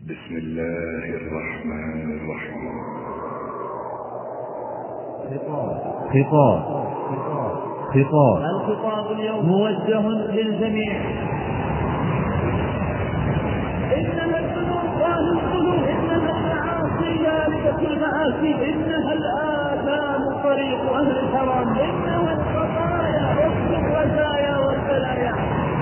بسم الله الرحمن الرحيم. خطاب الخطاب اليوم موجه للجميع. إنها الذنوب أهل القلوب، إنها المعاصي جالبة المآسي، إنها الآثام طريق أهل الحرام، إنها الخطايا وقت الرزايا والبلايا.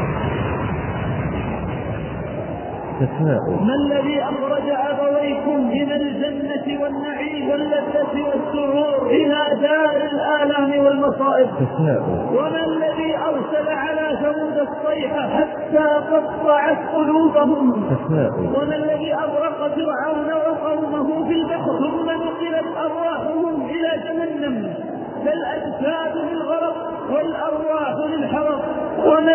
ما الذي أخرج أبويكم من الجنة والنعيم واللذة والسرور إلى دار الآلام والمصائب؟ وما الذي أرسل على ثمود الصيحة حتى قطعت قلوبهم؟ وما الذي أغرق فرعون وقومه في البحر ثم نقلت أرواحهم إلى جهنم؟ فالأجساد للغرق والأرواح للحرق. وما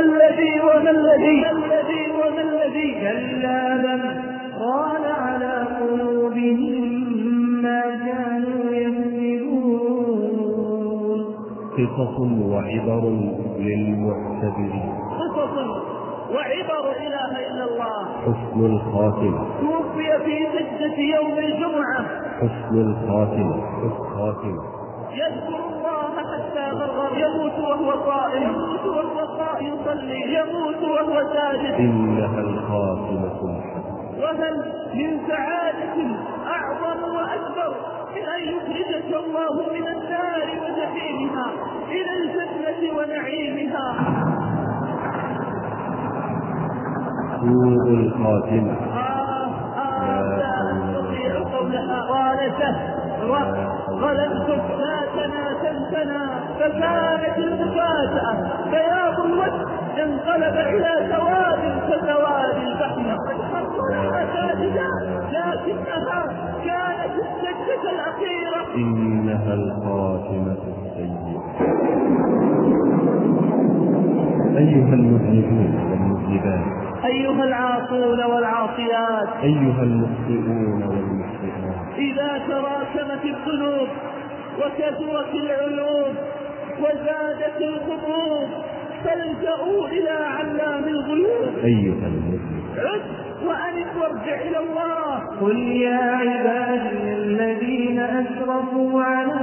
الذي كلا بل ران على قلوبهم ما كانوا يكسبون. قصص وعبر للمعتبرين. قصص وعبر إله إلا الله. حسن الخاتمة. توفي في سجدة يوم الجمعة. حسن الخاتمة. يذكر الله حتى غرغر، يموت وهو قائم، يموت وهو قائم يصلي، يموت وهو ساجد. إنها الخاتمة الحسنة. وهل من سعادة أعظم وأكبر من أن يخرجك الله من النار وجحيمها إلى الجنة ونعيمها؟ سوء الخاتمة. لا أستطيع قولها. قال غلبتك لا تناسلتنا، فكانت المفاجأة بياض الوجه انقلب إلى سواد كسواد البحر. لكنها كانت السجدة الأخيرة. إنها الخاتمة السيئة. أيها المذنبون والمذنبات، أيها العاصون والعاصيات، أيها المخطئون والمخطئات، إذا تراكمت الذنوب وكثرت العيوب وزادت الخطوب فالجأوا إلى علام الغيوب. أيها المذنب عد وأنب وارجع إلى الله. قل يا عبادي الذين أسرفوا على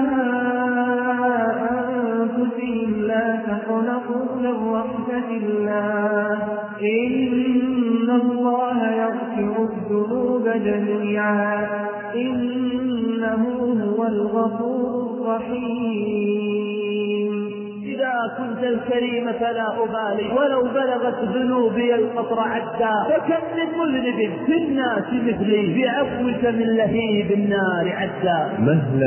أنفسهم لا تقنطوا من رحمة الله، إن الله يغفر الذنوب جميعا، إنه هو الغفور الرحيم. إذا كنت الكريم فلا أبالي ولو بلغت ذنوبي القطر عدا، فكم من مذنب في الناس مثلي بعفوك من لهيب النار عدا. مهلا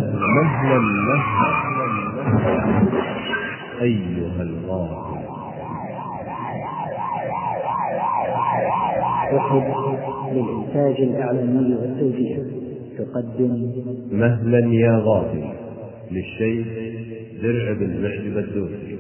أيها الغافل. وحب للإنتاج الإعلامي والتوزيع تقدم مهلا يا غافل للشيخ درع بن محجب الدوسي.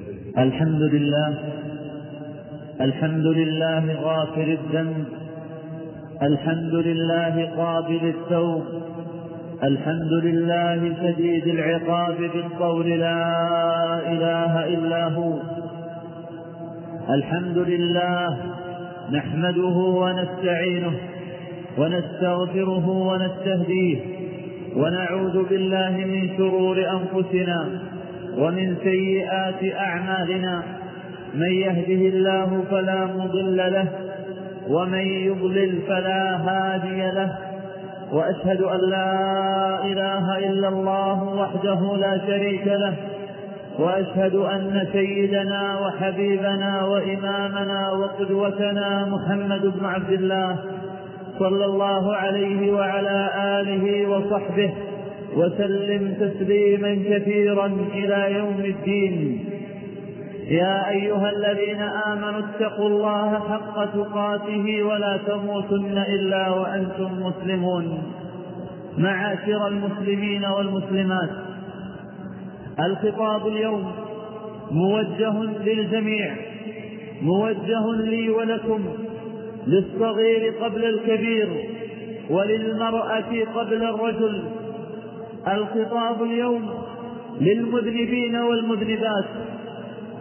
الحمد لله غافر الذنب، الحمد لله قابل التوب، الحمد لله شديد العقاب بالقول لا إله إلا هو. الحمد لله نحمده ونستعينه ونستغفره ونستهديه، ونعوذ بالله من شرور أنفسنا ومن سيئات أعمالنا. من يهده الله فلا مضل له، ومن يضلل فلا هادي له. وأشهد أن لا إله إلا الله وحده لا شريك له، وأشهد أن سيدنا وحبيبنا وإمامنا وقدوتنا محمد بن عبد الله صلى الله عليه وعلى آله وصحبه وسلم تسليما كثيرا إلى يوم الدين. يا أيها الذين آمنوا اتقوا الله حق تقاته ولا تموتن إلا وأنتم مسلمون. معاشر المسلمين والمسلمات، الخطاب اليوم موجه للجميع، موجه لي ولكم، للصغير قبل الكبير وللمرأة قبل الرجل. الخطاب اليوم للمذنبين والمذنبات،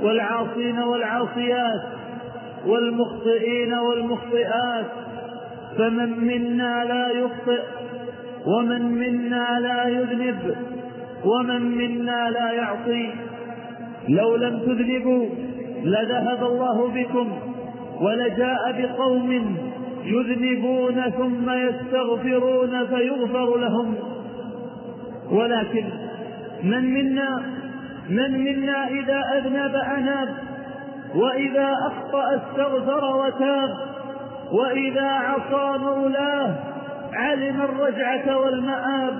والعاصين والعاصيات، والمخطئين والمخطئات، فمن منا لا يخطئ، ومن منا لا يذنب، ومن منا لا يعصي. لو لم تذنبوا لذهب الله بكم ولجاء بقوم يذنبون ثم يستغفرون فيغفر لهم. ولكن من منا إذا أذنب أناب، وإذا أخطأ استغفر وتاب، وإذا عصى مولاه علم الرجعة والمآب.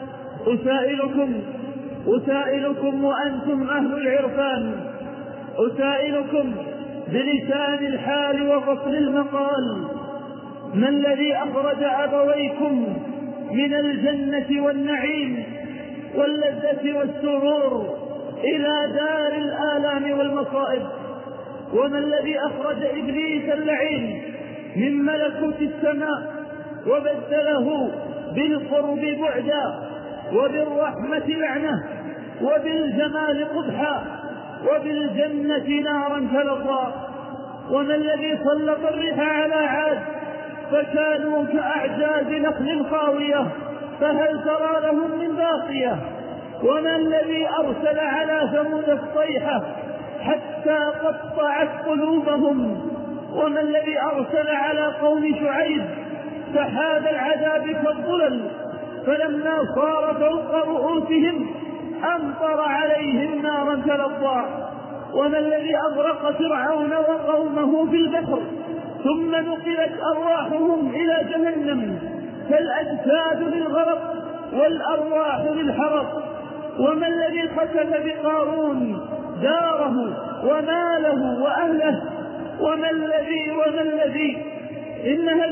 أسائلكم وأنتم أهل العرفان، أسائلكم بلسان الحال وفصل المقال: ما الذي أخرج أبويكم من الجنة والنعيم واللذة والسرور إلى دار الآلام والمصائب؟ وما الذي أخرج إبليس اللعين من ملكوت السماء وبدله بالقرب بعدا، وبالرحمة لعنة، وبالجمال قبحا، وبالجنة نارا تلظى؟ وما الذي سلط الريح على عاد فكانوا كأعجاز نخل خاوية فهل ترى لهم من باقية؟ وما الذي أرسل على ثمود الصيحة حتى قطعت قلوبهم؟ وما الذي أرسل على قوم شعيب سحاب العذاب كالظلل فلما صار فوق رؤوسهم أمطر عليهم نارا تلظى؟ وما الذي أغرق فرعون وقومه في البحر ثم نقلت أرواحهم إلى جهنم فالأجساد للغرق والأرواح للحرق؟ وما الذي خسف بقارون داره وماله وأهله؟ وما الذي إنها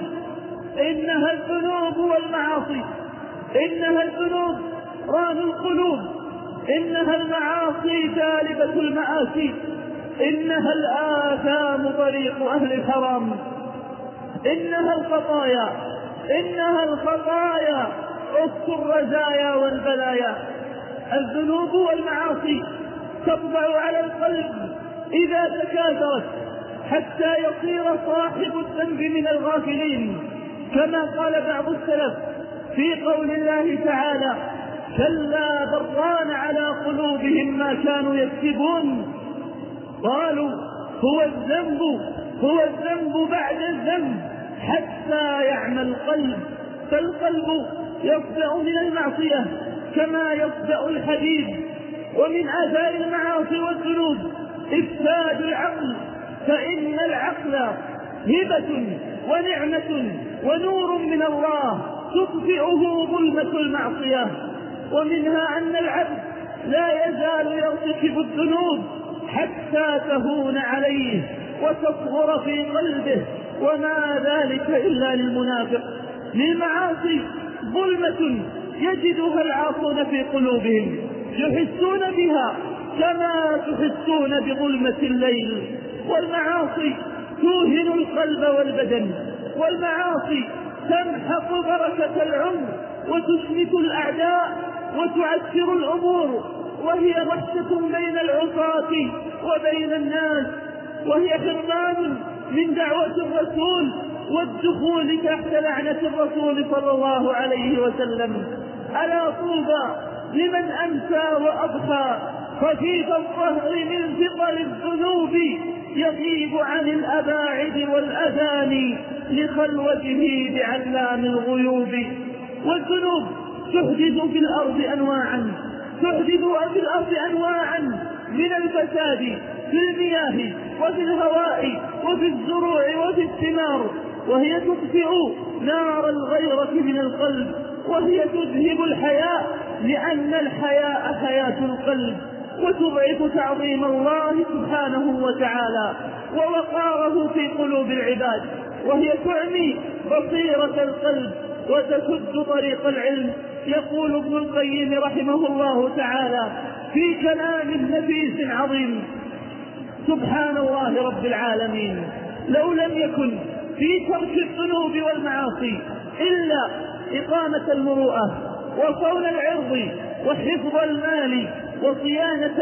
الذنوب والمعاصي، إنها الذنوب ران القلوب، إنها المعاصي جالبة المآسي، إنها الآثام طريق أهل الحرام، إنها الخطايا أخت الرزايا والبلايا. الذنوب والمعاصي تطبع على القلب إذا تكاثرت حتى يصير صاحب الذنب من الغافلين، كما قال بعض السلف في قول الله تعالى: كلا بران على قلوبهم ما كانوا يكسبون. قالوا هو الذنب بعد الذنب حتى يعمى القلب، فالقلب يصدأ من المعصية كما يصدأ الحديد. ومن آثار المعاصي والذنوب إفساد العقل، فإن العقل هبة ونعمة ونور من الله تطفئه ظلمة المعصية. ومنها أن العبد لا يزال يرتكب الذنوب حتى تهون عليه وتصغر في قلبه، وما ذلك إلا للمنافق. للمعاصي ظلمة يجدها العاصون في قلوبهم، يحسون بها كما تحسون بظلمة الليل. والمعاصي توهن القلب والبدن، والمعاصي تمحق بركة العمر وتشمت الأعداء وتعسر الأمور، وهي وحشة بين العصاة وبين الناس، وهي حرمان من دعوة الرسول والدخول تحت لعنة الرسول صلى الله عليه وسلم. ألا طوبى لمن أمسى وأضحى خفيف الظهر من ثقل الذنوب، يغيب عن الأباعد والأذان لخلوته بعلام الغيوب. والذنوب تحدث في الأرض أنواعا من الفساد في المياه وفي الهواء وفي الزروع وفي الثمار، وهي تطفئ نار الغيرة من القلب، وهي تذهب الحياء لأن الحياء حياة القلب، وتضعف تعظيم الله سبحانه وتعالى ووقاره في قلوب العباد، وهي تعمي بصيرة القلب وتسد طريق العلم. يقول ابن القيم رحمه الله تعالى في كلام نفيس عظيم: سبحان الله رب العالمين، لو لم يكن في ترك الذنوب والمعاصي إلا إقامة المروءة وصون العرض وحفظ المال وصيانة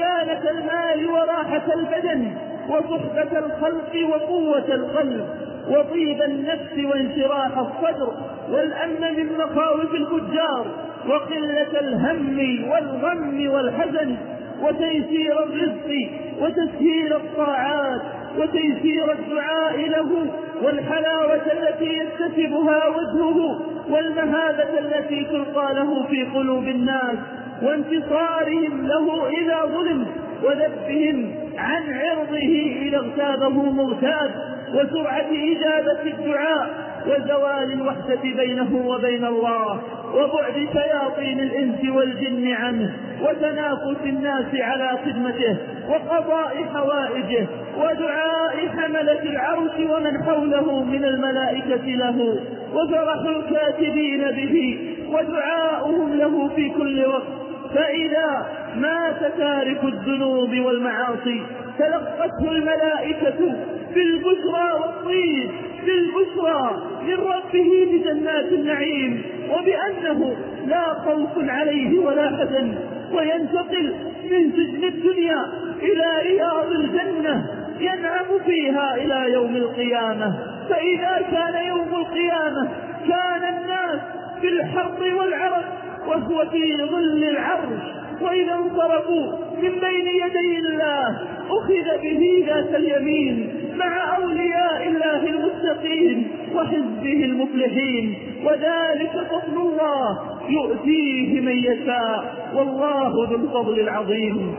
المال وراحة البدن وصحبة الخلق وقوة القلب وطيب النفس وانشراح الصدر والأمن من مخاوف الفجار وقلة الهم والغم والحزن وتيسير الرزق وتسهيل الطاعات وتيسير الدعاء له والحلاوة التي يكتسبها وجهه والمهابة التي تلقى له في قلوب الناس وانتصارهم له إذا ظلم وذبهم عن عرضه إذا اغتابه مغتاب وسرعة إجابة الدعاء وزوال الوحدة بينه وبين الله وبعد شياطين الإنس والجن عنه وتنافس الناس على خدمته وقضاء حوائجه ودعاء حملة العرش ومن حوله من الملائكة له وفرح الكاتبين به ودعاؤهم له في كل وقت. فإذا مات تارك الذنوب والمعاصي تلقته الملائكة بالبشرى والطيب بالبشرى من ربه بجنات النعيم وبأنه لا خوف عليه ولا حزن وينتقل من سجن الدنيا إلى رياض الجنة ينعم فيها إلى يوم القيامة. فإذا كان يوم القيامة كان الناس في الحر والعرق وهو في ظل العرش وإذا انصرفوا من بين يدي الله أخذ به ذات اليمين مع أولياء الله المتقين وحزبه المفلحين وذلك فضل الله يؤتيه من يشاء والله ذو الفضل العظيم.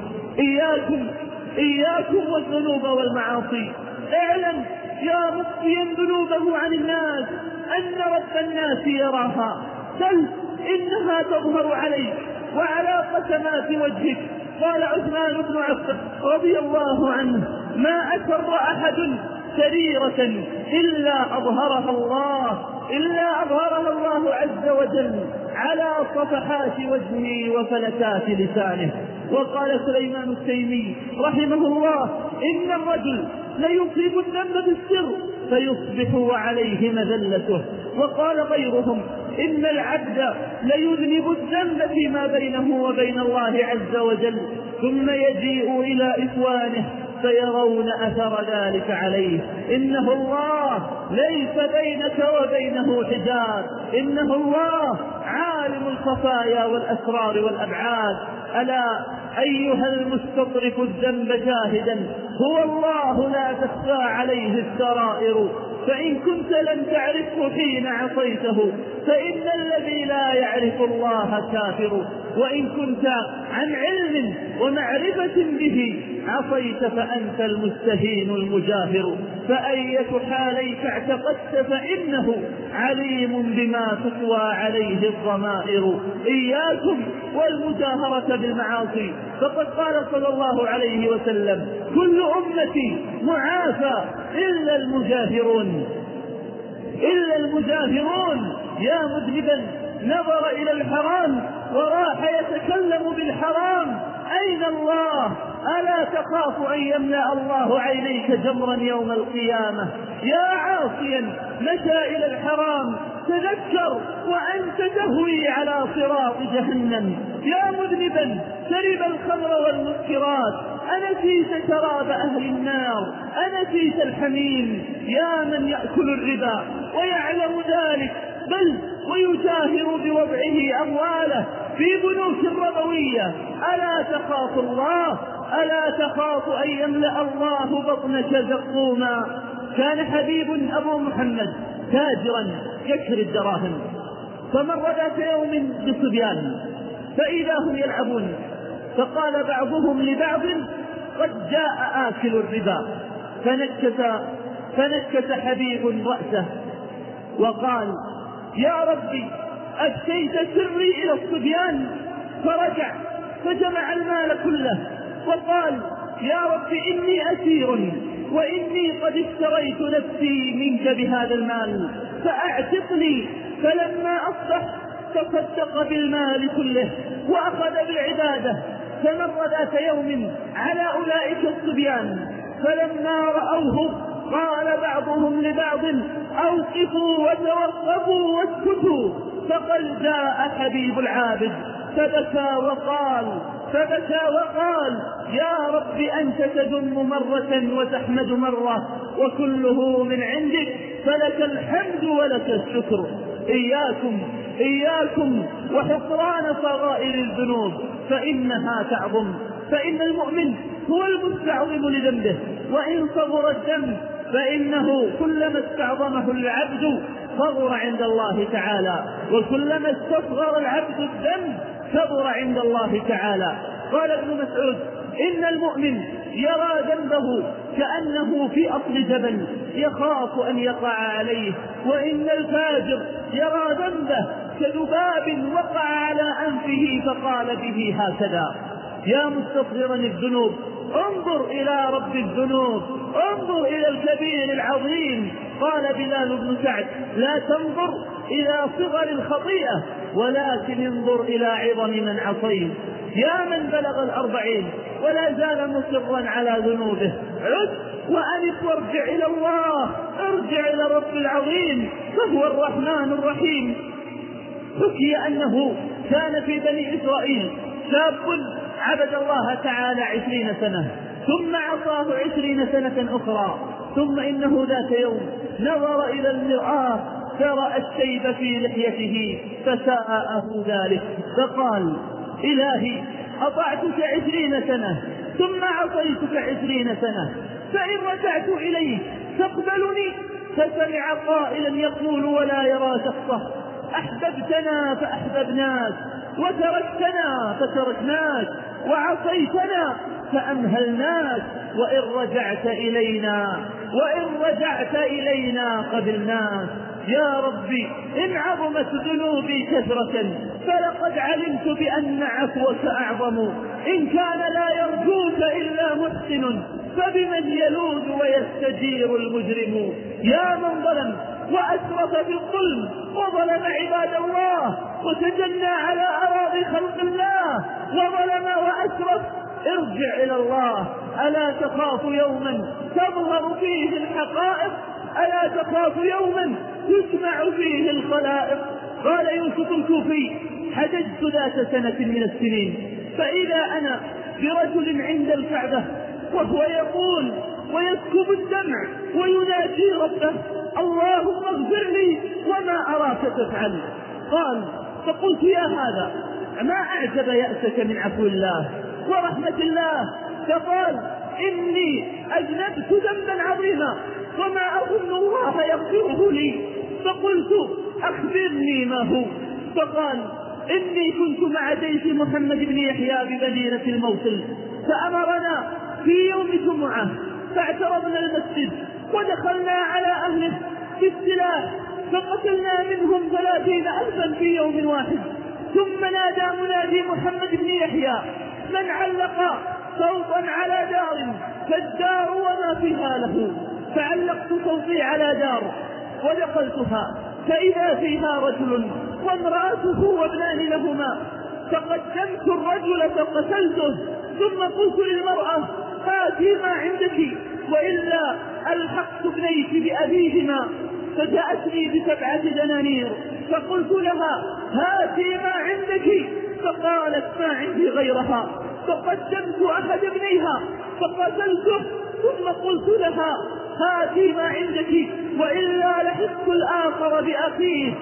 إياكم والذنوب والمعاصي. اعلم يا مخفيا ذنوبه عن الناس أن رب الناس يراها بل إنها تظهر عليك وعلى قسمات وجهك. قال عثمان بن عفان رضي الله عنه ما أسر أحد سريرة إلا أظهرها الله عز وجل على صفحات وجهه وفلتات لسانه. وقال سليمان التيمي رحمه الله إن الرجل ليصيب الذنب بالسر فيصبح وعليه مذلته. وقال غيرهم إن العبد ليذنب الذنب فيما بينه وبين الله عز وجل ثم يجيء إلى إخوانه فيرون أثر ذلك عليه. إنه الله ليس بينك وبينه حجاب، إنه الله عالم الخفايا والأسرار والأبعاد. ألا أيها المستطرف الذنب جاهدا هو الله لا تخفى عليه السرائر. فإن كنت لم تعرفه حين عصيته فإن الذي لا يعرف الله كافر. وإن كنت عن علم ومعرفة به عصيت فأنت المستهين المجاهر. فأية حاليك اعتقدت فإنه عليم بما تقوى عليه الضمائر. إياكم والمجاهرة بالمعاصي فقد قال صلى الله عليه وسلم كل أمتي معافى إلا المجاهرون. يا مذنبا نظر إلى الحرام وراح يتكلم بالحرام أين الله؟ ألا تخاف أن يملأ الله عينيك جمرا يوم القيامة؟ يا عاصيا مشى إلى الحرام تذكر وأنت تهوي على صراط جهنم. يا مذنبا شرب الخمر والمسكرات أنسيت شراب أهل النار؟ أنسيت الحميم؟ يا من يأكل الربا ويعلم ذلك بل ويجاهر بوضعه أمواله في بنوك ربوية ألا تخاف الله؟ ألا تخاف أن يملأ الله بطنك زقوما؟ كان حبيب أبو محمد تاجرا يشري الدراهم فمر ذات يوم بصبيان فإذا هم يلعبون فقال بعضهم لبعض قد جاء آكل الربا. فنكس حبيب رأسه وقال يا ربي أفشيت سري إلى الصبيان. فرجع فجمع المال كله وقال يا رب إني أسير وإني قد اشتريت نفسي منك بهذا المال فأعتقني. فلما أصبح تصدق بالمال كله وأخذ بالعبادة. فمر ذات يوم على أولئك الصبيان فلما رأوه قال بعضهم لبعض أوقفوا وتوقفوا واسكتوا. فقد جاء حبيب العابد فبكى وقال يا رب أنت تذم مرة وتحمد مرة وكله من عندك فلك الحمد ولك الشكر. إياكم وحقران صغائر الذنوب فإنها تعظم، فإن المؤمن هو المستعظم لذنبه، وإن صغر الذنب فإنه كلما استعظمه العبد صغر عند الله تعالى، وكلما استصغر العبد الذنب كبر عند الله تعالى. قال ابن مسعود: إن المؤمن يرى ذنبه كأنه في أصل جبل يخاف أن يقع عليه، وإن الفاجر يرى ذنبه كذباب وقع على أنفه فقال به هكذا. يا مستصغرا الذنوب انظر إلى رب الذنوب، انظر إلى الكبير العظيم. قال بلال بن سعد: لا تنظر إلى صغر الخطيئة ولكن انظر إلى عظم من عصيت. يا من بلغ 40 ولا زال مصرا على ذنوبه، عد وأنف وارجع إلى الله، ارجع إلى رب العظيم فهو الرحمن الرحيم. حكي أنه كان في بني إسرائيل شاب عبد الله تعالى 20 سنة، ثم عصاه 20 سنة أخرى، ثم إنه ذات يوم نظر إلى المرآة فرأى الشيب في لحيته فساءه ذلك، فقال: إلهي أطعتك 20 سنة ثم عصيتك 20 سنة، فإن رجعت إليك تقبلني؟ فسمع قائلا يقول ولا يرى شخصه: أحببتنا فأحببناك، وتركتنا فتركناك، وعصيتنا فأمهلناك، وإن رجعت إلينا قبلناك. يا ربي إن عظمت ذنوبي كثرة فلقد علمت بأن عفوك أعظم، إن كان لا يرجوك إلا محسن فبمن يلوذ ويستجير المجرم. يا من ظلم وأسرف في الظلم وظلم عباد الله وتجنى على أراضي خلق الله وظلم وأسرف، ارجع إلى الله. ألا تخاف يوما تظهر فيه الحقائق؟ ألا تخاف يوما تسمع فيه الخلائق؟ قال يوسف الكوفي: حججت ذات سنة من السنين فإذا أنا برجل عند الكعبة وهو يقول ويسكب الدمع وينادي ربه: اللهم اغفر لي وما أراك تفعل. قال: فقلت: يا هذا ما أعجب يأسك من عفو الله ورحمة الله. فقال: إني أذنبت ذنبا عظيما وما أظن الله يغفره لي. فقلت: أخبرني ما هو. فقال: إني كنت مع جيش محمد بن يحيى بمدينة الموصل، فأمرنا في يوم جمعة فاعترضنا المسجد ودخلنا على أهله بالسلاح فقتلنا منهم 30,000 في يوم واحد. ثم نادى منادي محمد بن يحيى: من علق صوتا على دار فالدار وما فيها له. فعلقت صوتي على دار ودخلتها فإذا فيها رجل وامرأته وابنان لهما، فقدمت الرجل فقتلته، ثم قلت للمرأة: هاتي ما عندك وإلا ألحقت ابنيك بأبيهما. فجاءتني ب7 دنانير فقلت لها: هاتي ما عندك، فقالت: ما عندي غيرها. فقدمت أحد ابنيها فقتلته، ثم قلت لها: هاتي ما عندك وإلا لحقت الآخر بأخيه.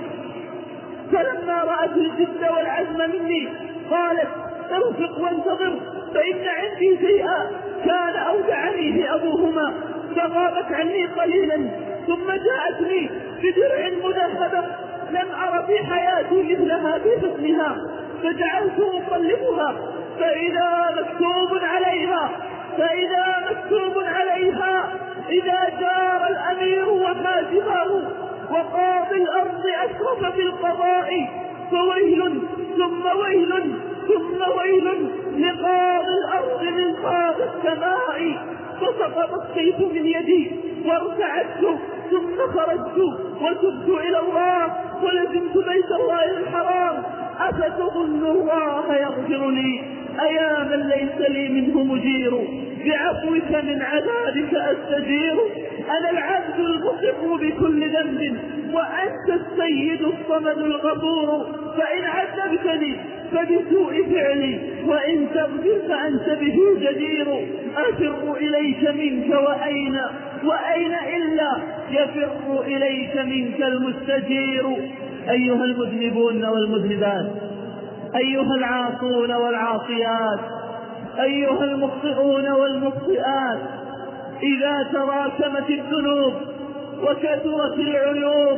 فلما رأت الجد والعزم مني قالت: ارفق وانتظر فإن عندي شيئا كان أودعنيه أبوهما. فغابت عني قليلا ثم جاءتني بدرع مذهبة لم أر في حياتي مثلها في حسنها، فجعلت أقلبها فإذا مكتوب عليها: إذا جار الأمير وحاجبه وقاضي الأرض أشرف في القضاء فويل ثم ويل ثم ويل لقاضي الأرض من قاضي السماء. فسقط السيف من يدي وارتعدت ثم خرجت وتبت إلى الله ولزمت بيت الله الحرام. أفتظن الله يغفر لي؟ أيا من ليس لي منه مجير، بعفوك من عذابك أستجير. أنا العبد المقر بكل ذنب وأنت السيد الصمد الغفور. فإن عذبتني فبسوء فعلي وإن تغفر فأنت به جدير. أفر إليك منك وأين وأين إلا يفر إليك منك المستجير. أيها المذنبون والمذنبات، أيها العاصون والعاصيات، أيها المخطئون والمخطئات، إذا تراكمت الذنوب وكثرت العيوب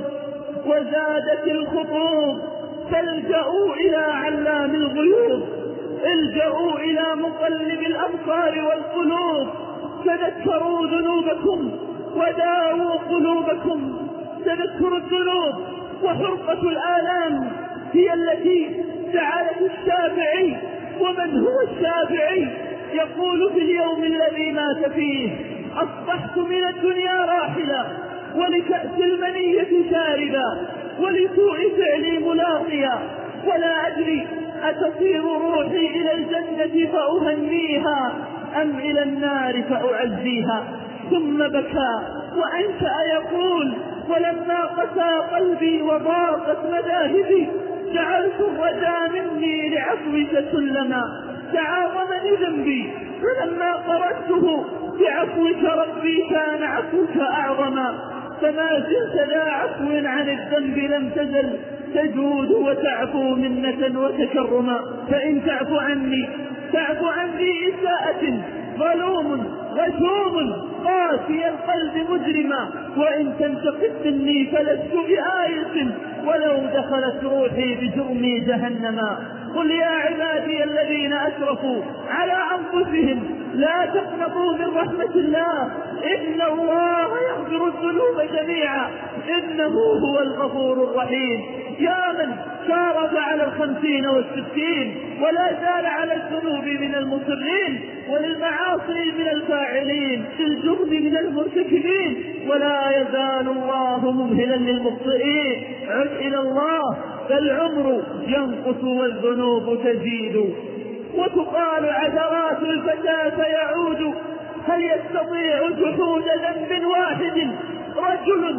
وزادت الخطوب فالجأوا إلى علام الغيوب، الجأوا إلى مقلب الأبصار والقلوب، تذكروا ذنوبكم وداووا قلوبكم. تذكروا الذنوب وحرقة الآلام هي التي جعلت الشافعي، ومن هو الشافعي، يقول في اليوم الذي مات فيه: أصبحت من الدنيا راحلا ولكأس المنية شاربا ولسوء فعلي ملاقيا، ولا أدري أتصير روحي إلى الجنة فأهنيها أم إلى النار فأعزيها. ثم بكى وأنشأ يقول: ولما قسى قلبي وضاقت مذاهبي جعلت الرجاء مني لعفوك سلما، تعاظمني ذنبي فلما قرأته بعفوك ربي كان عفوك أعظما، فما زلت ذا عفو عن الذنب لم تزل تجود وتعفو منة وتكرما. فإن تعفو عني تعفو عني إساءة ظلوم غشوم قاسي القلب مجرما، وإن تنتقم مني فلست بآيس ولو دخلت روحي بجرمي جهنما. قل يا عبادي الذين أسرفوا على أنفسهم لا تقنطوا من رحمة الله إن الله يغفر الذنوب جميعا إنه هو الغفور الرحيم. يا من شارف على 50 و60 ولا زال على الذنوب من المصرين وللمعاصي من الفاعلين للجرم من المرتكبين، ولا يزال الله ممهلا للمخطئين. عد إلى الله فالعمر ينقص والذنوب تزيد، وتقال عثرات الفتاة يعود. هل يستطيع جحود ذنب واحد رجل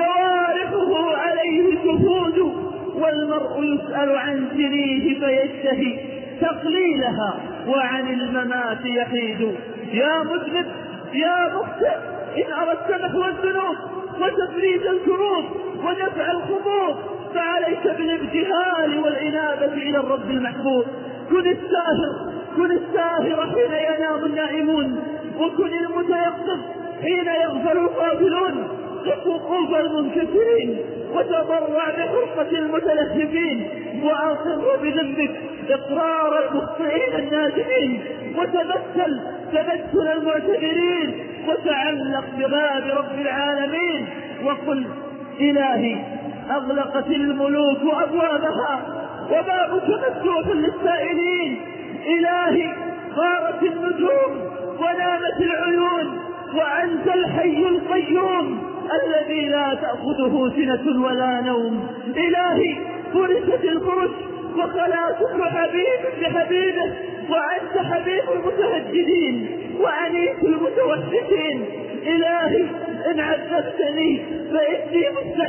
جوارحه عليه شهود؟ والمرء يسأل عن سنيه فيشتهي تقليلها وعن الممات يحيد. يا مذنب يا مخطئ، إن أردت محو الذنوب وتفريج الكروب ودفع الخطوب فعليك بالابتهال والإنابة إلى الرب المحبوب. كن الساهر حين ينام النائمون، وكن المتيقظ حين يغفل الغافلون. قف وقوف المنكسرين وتضرع بحرقة المتلهفين، وأقر بذنبك إقرار المخطئين النادمين، وتبتل المعتذرين، وتعلق بباب رب العالمين وقل: إلهي أغلقت الملوك أبوابها وبابك مفتوح للسائلين. إلهي غارت النجوم ونامت العيون وأنت الحي القيوم الذي لا تأخذه سنة ولا نوم. إلهي فرشت الفرش وخلا سكر حبيب لحبيبه، وأنت حبيب المتهجدين وأنيس المتوحدين. إلهي إن عذبتني فإني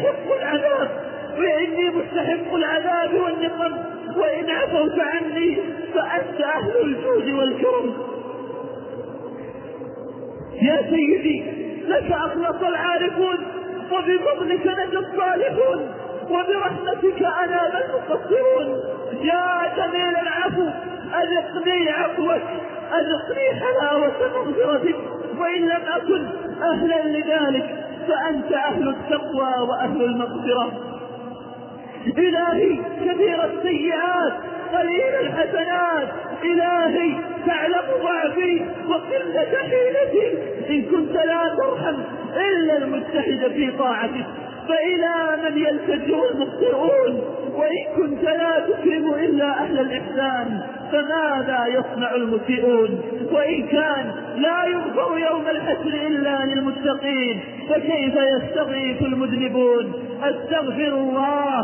مستحق العذاب والنقم، وإن عفوت عني فأنت أهل الجود والكرم. يا سيدي لك أخلص العارفون، وبفضلك نجا الصالحون، وبرحمتك أناب المقصرون. يا جميل العفو أذقني عفوك، أذقني حلاوة مغفرتك، وإن لم أكن أهلا لذلك فأنت أهل التقوى وأهل المغفرة. إلهي كثير السيئات قليل الحسنات، إلهي تعلم ضعفي وقلة حيلتي، إن كنت لا ترحم إلا المجتهد في طاعتك فإلى من يلتجئ المخطئون، وإن كنت لا تكرم إلا أهل الإحسان فماذا يصنع المسيئون؟ وإن كان لا يغفر يوم الحشر إلا للمتقين فكيف يستغيث المذنبون؟ استغفر الله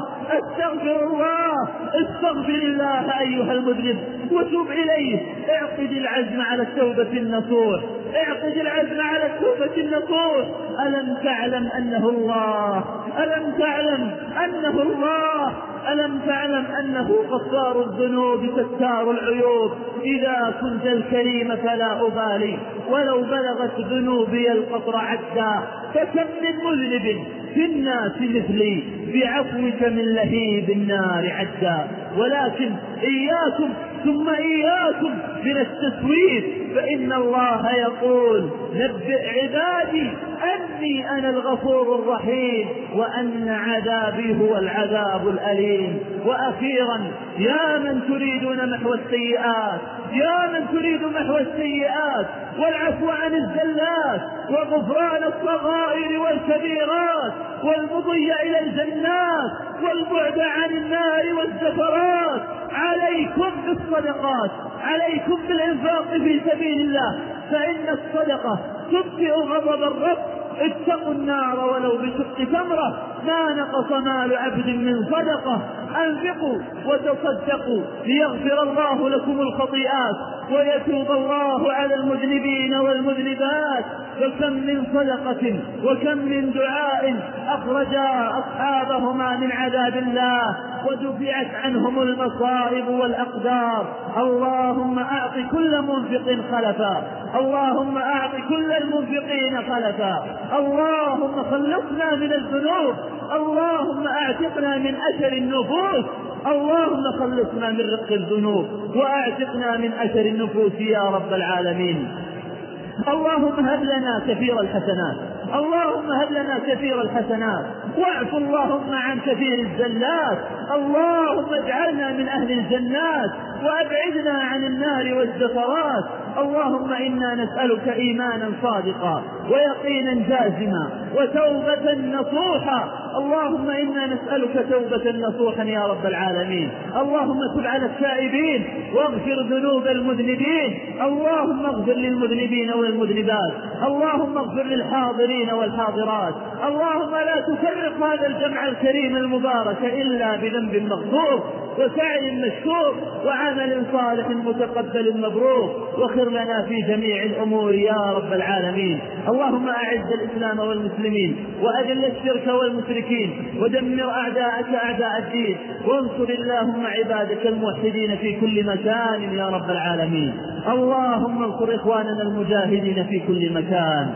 استغفر الله أيها المذنب وتوب إليه. اعقد العزم على التوبة النصوح، ألم تعلم أنه الله ألم تعلم أنه الله؟ ألم تعلم أنه غفار الذنوب ستار العيوب؟ إذا كنت الكريم فلا أبالي ولو بلغت ذنوبي القطر عدا، فكم من مذنب في الناس مثلي بعفوك من لهيب النار عدا. ولكن إياكم ثم إياكم من التسويف، فإن الله يقول نبئ عبادي أني أنا الغفور الرحيم وأن عذابي هو العذاب الأليم. وأخيرا يا من تريدون محو السيئات، يا من تريد محو السيئات والعفو عن الزلات وغفران الصغائر والكبيرات والمضي إلى الجنات والبعد عن النار والزفرات، عليكم بالصدقات، عليكم بالإنفاق في سبيل الله، فإن الصدقة تطفئ غضب الرب. اتقوا النار ولو بشق تمرة، ما نقص مال عبد من صدقة. أنفقوا وتصدقوا ليغفر الله لكم الخطيئات ويتوب الله على المذنبين والمذنبات. وكم من صدقة وكم من دعاء أخرجا أصحابهما من عذاب الله ودفعت عنهم المصائب والأقدار. اللهم أعط كل منفق خلفا، اللهم أعط كل المنفقين خلفا، اللهم خلصنا من الذنوب، اللهم أعتقنا من أثر النفوس، اللهم خلصنا من رق الذنوب وأعتقنا من أثر النفوس يا رب العالمين. اللهم هب لنا كثير الحسنات، اللهم هب لنا كثير الحسنات، واعف اللهم عن كثير الزلات، اللهم اجعلنا من أهل الجنات وأبعدنا عن النار والزفرات. اللهم إنا نسألك إيمانا صادقا ويقينا جازما وتوبة نصوحا، اللهم إنا نسألك توبة نصوحا يا رب العالمين. اللهم تب على التائبين واغفر ذنوب المذنبين، اللهم اغفر للمذنبين والمذنبات، اللهم اغفر للحاضرين والحاضرات، اللهم لا تفرق هذا الجمع الكريم المبارك إلا بذنب مغفور وسعي مشكور وعمل صالح متقبل مبروك، واخر لنا في جميع الأمور يا رب العالمين. اللهم أعز الإسلام والمسلمين وأذل الشرك والمشركين ودمر أعداءك أعداء الدين، وانصر اللهم عبادك الموحدين في كل مكان يا رب العالمين. اللهم انصر إخواننا المجاهدين في كل مكان،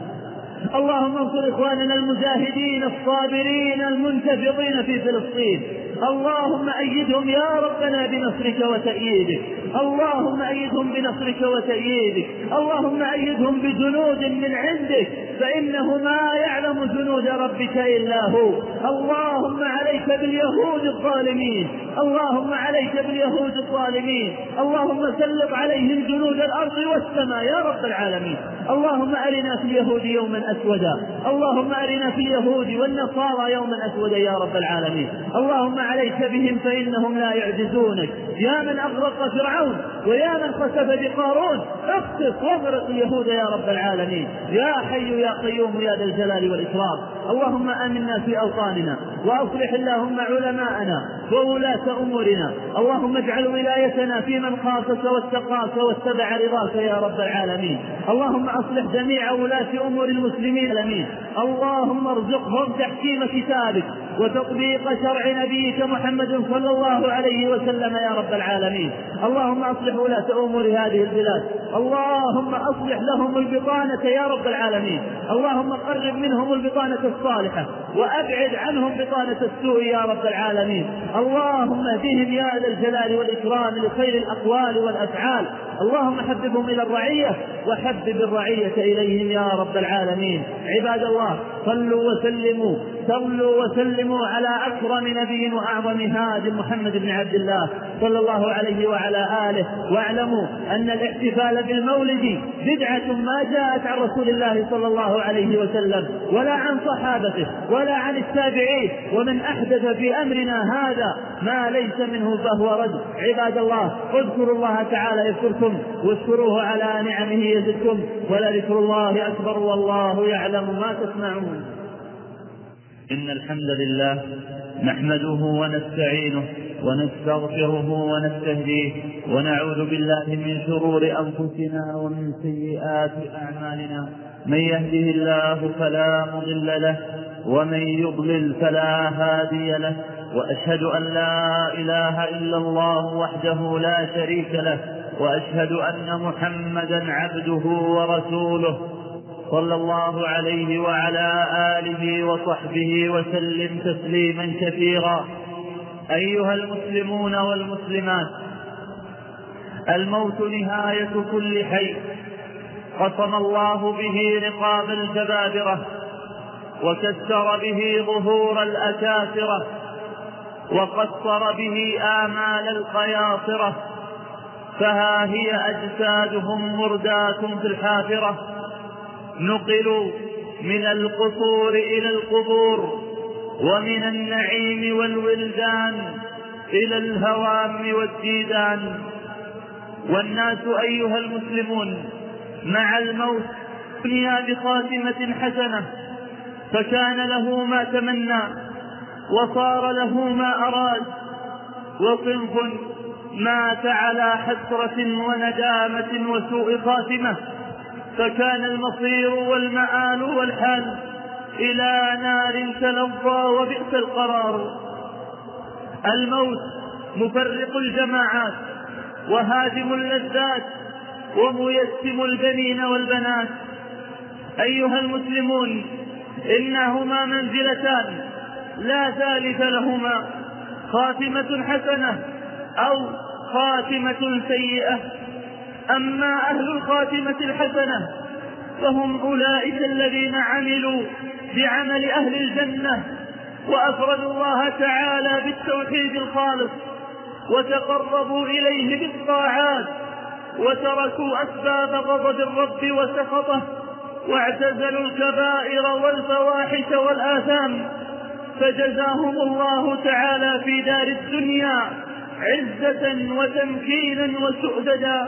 اللهم انصر إخواننا المجاهدين الصابرين المنتفضين في فلسطين، اللهم أيدهم يا ربنا بنصرك وتأييدك، اللهم أيدهم بنصرك وتأييدك، اللهم أيدهم بجنود من عندك فإنه ما يعلم جنود ربك إلا هو. اللهم عليك باليهود الظالمين، اللهم عليك باليهود الظالمين، اللهم سلط عليهم جنود الأرض والسماء يا رب العالمين. اللهم أرنا في اليهود يوما أسودا، اللهم أرنا في اليهود والنصارى يوما أسودا يا رب العالمين. اللهم عليك بهم فإنهم لا يعجزونك، يا من أغرق فرعون ويا من خسف بقارون، اخسف واغرق اليهود يا رب العالمين. يا حي يا قيوم يا ذا الجلال والإكرام. اللهم آمنا في أوطاننا وأصلح اللهم علماءنا وولاة أمورنا، اللهم اجعل ولايتنا في من خافك واتقاك واتبع رضاك يا رب العالمين. اللهم أصلح جميع ولاة أمور المسلمين الأمين، اللهم ارزقهم تحكيم كتابك وتطبيق شرع نبيك محمد صلى الله عليه وسلم يا رب العالمين. اللهم أصلح ولاة أمور هذه البلاد، اللهم أصلح لهم البطانة يا رب العالمين، اللهم قرب منهم البطانة الصالحة وأبعد عنهم بطانة السوء يا رب العالمين. اللهم اهدهم يا ذا الجلال والإكرام لخير الأقوال والأفعال، اللهم حببهم إلى الرعية وحبب الرعية إليهم يا رب العالمين. عباد الله، صلوا وسلموا على أكرم نبي وأعظم هاد محمد بن عبد الله صلى الله عليه وعلى آله. واعلموا أن الاحتفال بالمولد بدعة ما جاءت عن رسول الله صلى الله عليه وسلم ولا عن صحابته ولا عن التابعين، ومن أحدث في أمرنا هذا ما ليس منه فهو رد. عباد الله، اذكروا الله تعالى يذكركم واشكروه على نعمه يزدكم، ولذكر الله أكبر والله يعلم ما تصنعون. إن الحمد لله نحمده ونستعينه ونستغفره ونستهديه ونعوذ بالله من شرور أنفسنا ومن سيئات أعمالنا، من يهده الله فلا مضل له ومن يضلل فلا هادي له، وأشهد أن لا إله إلا الله وحده لا شريك له، وأشهد أن محمدا عبده ورسوله صلى الله عليه وعلى آله وصحبه وسلم تسليما كثيرا. أيها المسلمون والمسلمات، الموت نهاية كل حي، قسم الله به رقاب الجبابرة، وكسر به ظهور الأكافرة، وقصر به آمال القياصرة، فها هي أجسادهم مرداة في الحافرة، نقلوا من القصور إلى القبور، ومن النعيم والولدان إلى الهوام والديدان. والناس أيها المسلمون مع الموت دنيا بخاتمة حسنة، فكان له ما تمنى وصار له ما أراد، وصنف مات على حسرة وندامة وسوء خاتمة، فكان المصير والمآل والحال إلى نار تلظى وبئس القرار. الموت مفرق الجماعات، وهادم اللذات، وميسم البنين والبنات. أيها المسلمون، إنهما منزلتان لا ثالث لهما، خاتمة حسنة أو خاتمة سيئة. أما أهل الخاتمة الحسنة فهم أولئك الذين عملوا بعمل أهل الجنة، وأفردوا الله تعالى بالتوحيد الخالص، وتقربوا إليه بالطاعات، وتركوا أسباب غضب الرب وسخطه، واعتزلوا الكبائر والفواحش والآثام، فجزاهم الله تعالى في دار الدنيا عزة وتمكينا وسؤددا،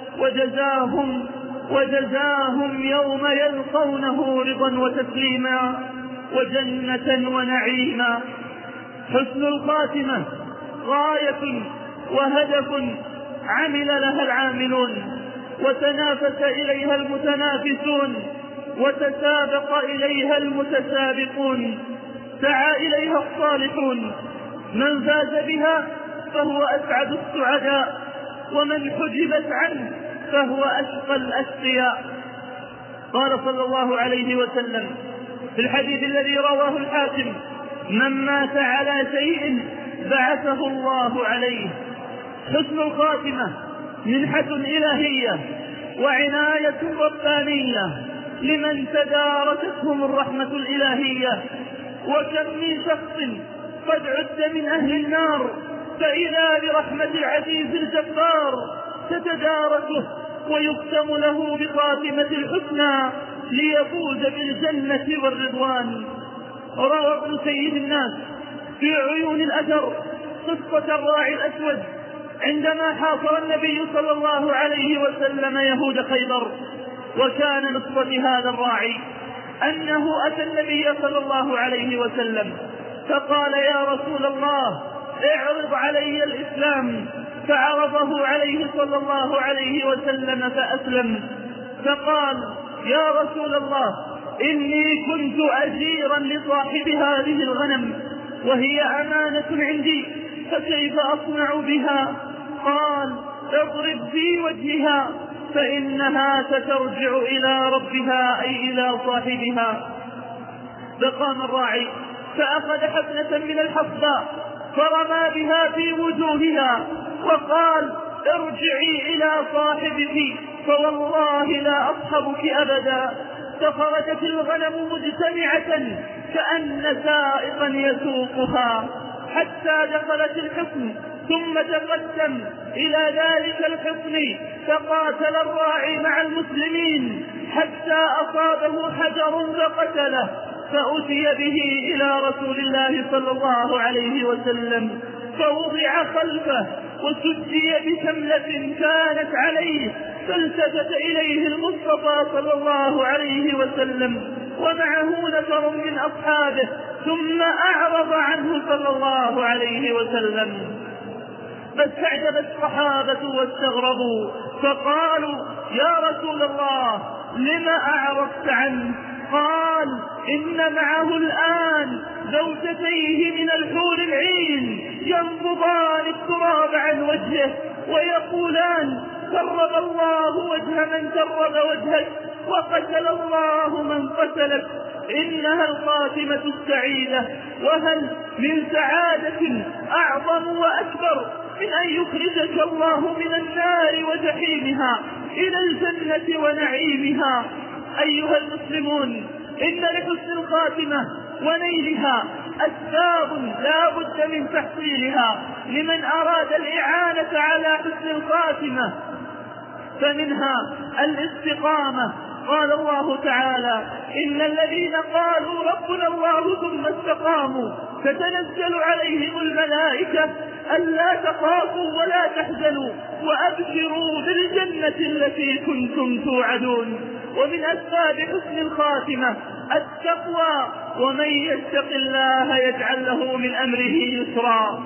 وجزاهم يوم يلقونه رضا وتسليما وجنة ونعيما. حسن الخاتمة غاية وهدف عمل لها العاملون، وتنافس إليها المتنافسون، وتسابق إليها المتسابقون، سعى إليها الصالحون. من فاز بها فهو أسعد السعداء، ومن حجبت عنه فهو أشقى الأشقياء. قال صلى الله عليه وسلم في الحديث الذي رواه الحاكم: من مات على شيء بعثه الله عليه. حسن الخاتمة منحة إلهية وعناية ربانية لمن تداركتهم الرحمة الإلهية. وكم من شخص قد عد من أهل النار، فإذا برحمة العزيز الجبار تتداركه ويختم له بخاتمة الحسنى ليفوز بالجنة والرضوان. روى ابن سيد الناس في عيون الأثر قصة الراعي الأسود عندما حاصر النبي صلى الله عليه وسلم يهود خيبر. وكان نصرة هذا الراعي أنه أتى النبي صلى الله عليه وسلم فقال: يا رسول الله، اعرض علي الإسلام. فعرضه عليه صلى الله عليه وسلم فأسلم. فقال: يا رسول الله، إني كنت أجيرا لصاحب هذه الغنم، وهي أمانة عندي، فكيف أصنع بها؟ قال: اضرب في وجهها فإنها سترجع إلى ربها، أي إلى صاحبها. فقام الراعي فأخذ حفنة من الحصباء فرمى بها في وجوهها وقال: ارجعي إلى صاحبك فوالله لا أصحبك أبدا. فخرجت الغنم مجتمعة كأن سائقا يسوقها حتى دخلت الحصن، ثم تقدم إلى ذلك الحصن فقاتل الراعي مع المسلمين حتى أصابه حجر فقتله، فأتي به إلى رسول الله صلى الله عليه وسلم فوضع خلفه وسجي بشملة كانت عليه، فالتفت إليه المصطفى صلى الله عليه وسلم ومعه نفر من أصحابه، ثم أعرض عنه صلى الله عليه وسلم. فاستعجب الصحابة واستغربوا فقالوا: يا رسول الله، لم أعرضت عنه؟ قال: إن معه الآن زوجتيه من الحور العين ينبضان التراب عن وجهه ويقولان كرم الله وجه من كرم وجهك وقتل الله من قتلك. إنها الخاتمة السعيدة، وهل من سعادة أعظم وأكبر من أن يخرجك الله من النار وجحيمها إلى الجنة ونعيمها. أيها المسلمون، إن لحسن الخاتمة ونيلها أسباب لا بد من تحصيلها لمن أراد الإعانة على حسن الخاتمة، فمنها الاستقامة. قال الله تعالى: إن الذين قالوا ربنا الله ثم استقاموا تتنزل عليهم الملائكة ألا تخافوا ولا تحزنوا وأبشروا بالجنة التي كنتم توعدون. ومن أسباب حسن الخاتمة التقوى، ومن يتق الله يجعل له من أمره يسرا.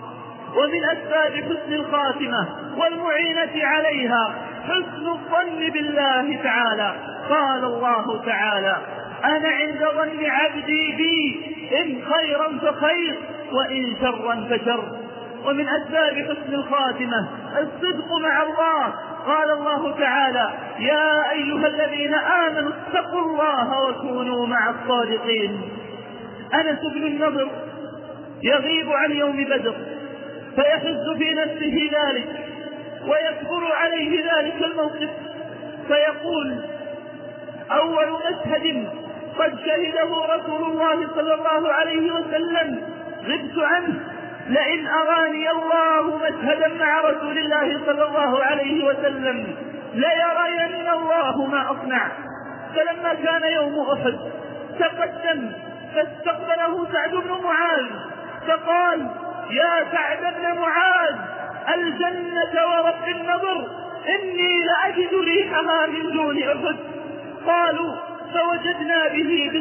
ومن أسباب حسن الخاتمة والمعينة عليها حسن الظن بالله تعالى. قال الله تعالى: أنا عند ظن عبدي بي، إن خيرا فخير وإن شرا فشر. ومن أسباب حسن الخاتمة الصدق مع الله. قال الله تعالى: يا أيها الذين آمنوا اتقوا الله وكونوا مع الصادقين. أنس بن النضر يغيب عن يوم بدر فيحز في نفسه ذلك ويكبر عليه ذلك الموقف، فيقول: أول مشهد قد شهده رسول الله صلى الله عليه وسلم غبت عنه، لئن أراني الله مشهدا مع رسول الله صلى الله عليه وسلم ليرين الله ما أصنع. فلما كان يوم أحد تقدم فاستقبله سعد بن معاذ فقال: يا سعد بن معاذ، الجنة ورب النظر، إني لأجد ريحها من دون أحد. قالوا: فوجدنا به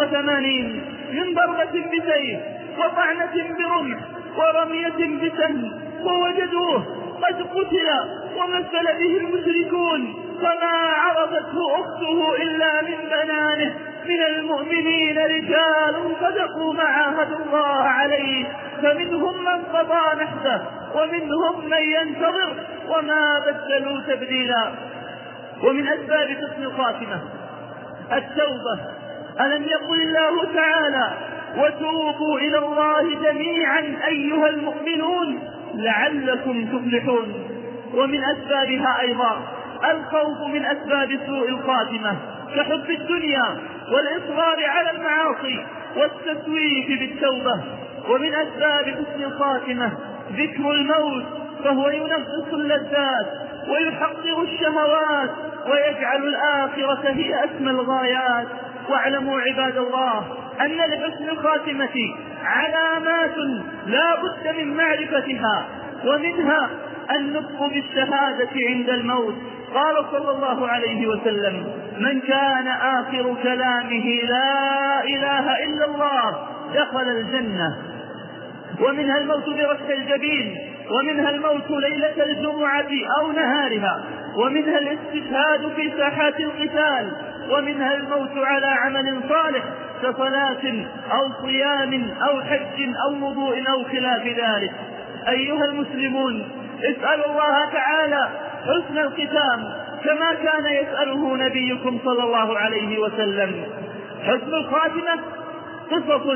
89 من ضربة بسيف وطعنة برمح ورمية بسهم، ووجدوه قد قتل ومثل به المشركون، فما عرفته أخته إلا من بنانه من المؤمنين رجال صدقوا ما عاهدوا الله عليه، فمنهم من قضى نحبه ومنهم من ينتظر وما بدلوا تبديلا. ومن أسباب حسن الخاتمة التوبة. ألم يقل الله تعالى: وتوبوا إلى الله جميعا أيها المؤمنون لعلكم تفلحون. ومن أسبابها أيضا الخوف من أسباب سوء الخاتمة كحب الدنيا والإصرار على المعاصي والتسويف بالتوبة. ومن أسباب حسن الخاتمة ذكر الموت، فهو ينغص اللذات ويحقق الشهوات ويجعل الآخرة هي أسمى الغايات. واعلموا عباد الله أن لحسن الخاتمة علامات لا بد من معرفتها، ومنها النطق بالشهادة عند الموت. قال صلى الله عليه وسلم: من كان آخر كلامه لا إله إلا الله دخل الجنة. ومنها الموت برشح الجبين، ومنها الموت ليلة الجمعة أو نهارها، ومنها الاستشهاد في ساحات القتال، ومنها الموت على عمل صالح كصلاة أو صيام أو حج أو وضوء أو خلاف ذلك. أيها المسلمون، اسألوا الله تعالى حسن الختام كما كان يسأله نبيكم صلى الله عليه وسلم. حسن الخاتمة قصص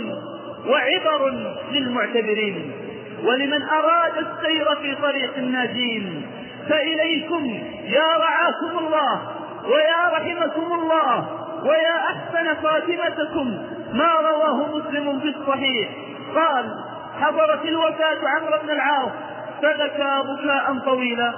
وعبر للمعتبرين ولمن أراد السير في طريق الناجين. فإليكم يا رعاكم الله ويا رحمكم الله ويا أحسن خاتمتكم ما رواه مسلم في الصحيح. قال: حضرت الوفاة عمرو بن العاص فبكى بكاء طويلا.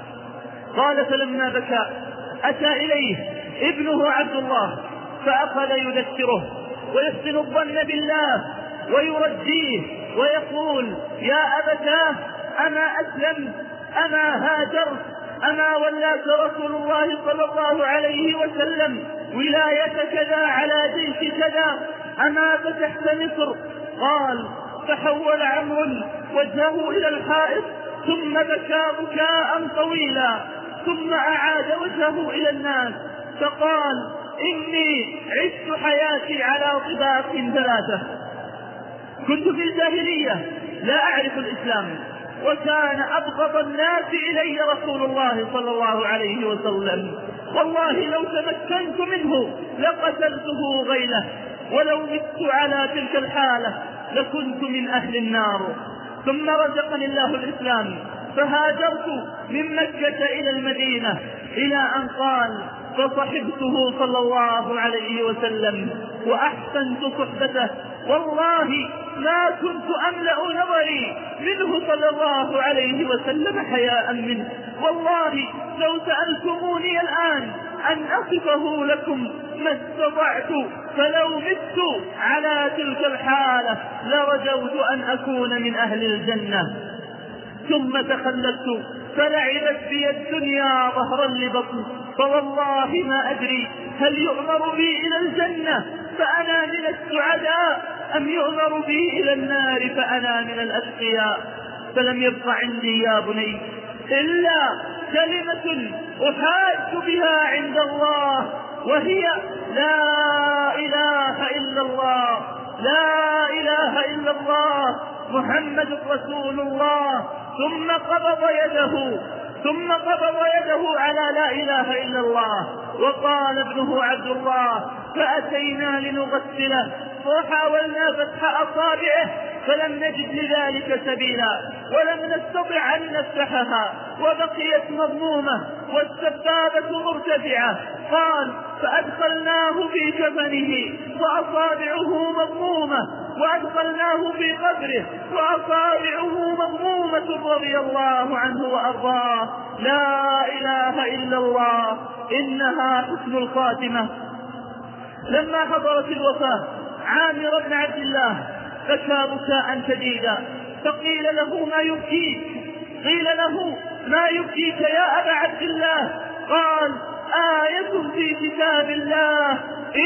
قال: فلما بكى أتى إليه ابنه عبد الله فأخذ يذكره ويحسن الظن بالله ويرجيه ويقول: يا أبتاه، أما أسلمت، أما هاجرت، أما ولاك رسول الله صلى الله عليه وسلم ولاية كذا على جيش كذا، أما فتحت مصر؟ قال: فحول عمرو وجهه إلى الحائط ثم بكى بكاء طويلا، ثم أعاد وجهه إلى الناس فقال: إني عشت حياتي على طباق ثلاثة. كنت في الجاهلية لا أعرف الإسلام، وكان أبغض الناس إلي رسول الله صلى الله عليه وسلم، والله لو تمكنت منه لقتلته غيله، ولو مت على تلك الحالة لكنت من أهل النار. ثم رزقني الله الإسلام فهاجرت من مكة إلى المدينة، إلى أن قال فصحبته صلى الله عليه وسلم وأحسنت صحبته، والله ما كنت أملأ نظري منه صلى الله عليه وسلم حياء منه. والله لو سألتموني الآن أن أصفه لكم ما استطعت، فلو مت على تلك الحالة لرجوت أن أكون من أهل الجنة. ثم تخللت فلعبت بي الدنيا ظهرا لبطن، فوالله ما أدري هل يؤمر بي إلى الجنة فأنا من السعداء أم يؤمر بي إلى النار فأنا من الأشقياء. فلم يبق عندي يا بني إلا كلمة أحاج بها عند الله، وهي لا إله إلا الله، لا إله إلا الله محمد رسول الله. ثم قبض يده على لا إله إلا الله، وقال ابنه عبد الله فأتينا لنغسله وحاولنا فتح أصابعه فلم نجد لذلك سبيلا، ولم نستطع أن نفتحها وبقيت مضمومة والسبابة مرتفعة. قال فأدخلناه في كفنه وأصابعه مضمومة، وأدخلناه في قبره وأصابعه مضمومة رضي الله عنه وأرضاه. لا إله إلا الله، إنها حسن الخاتمة. لما حضرت الوفاة عامر بن عبد الله بكى بكاء شديدا، فقيل له ما يبكيك؟ قيل له ما يبكيك يا أبا عبد الله؟ قال آية في كتاب الله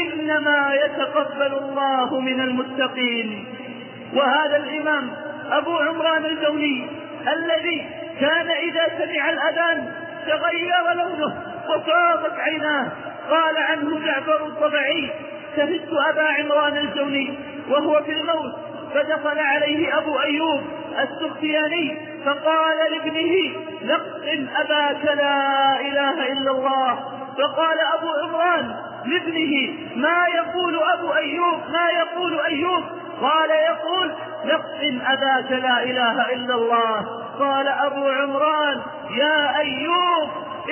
إنما يتقبل الله من المتقين. وهذا الإمام أبو عمران الجوني الذي كان إذا سمع الأذان تغير لونه وفاضت عيناه، قال عنه جعفر الطبعي شهدت أبا عمران الجوني وهو في الموت فدخل عليه أبو أيوب السختياني فقال لابنه لقن أباك لا إله إلا الله. فقال أبو عمران لابنه ما يقول أبو أيوب؟ ما يقول أيوب؟ قال يقول لقن أباك لا إله إلا الله. قال أبو عمران يا أيوب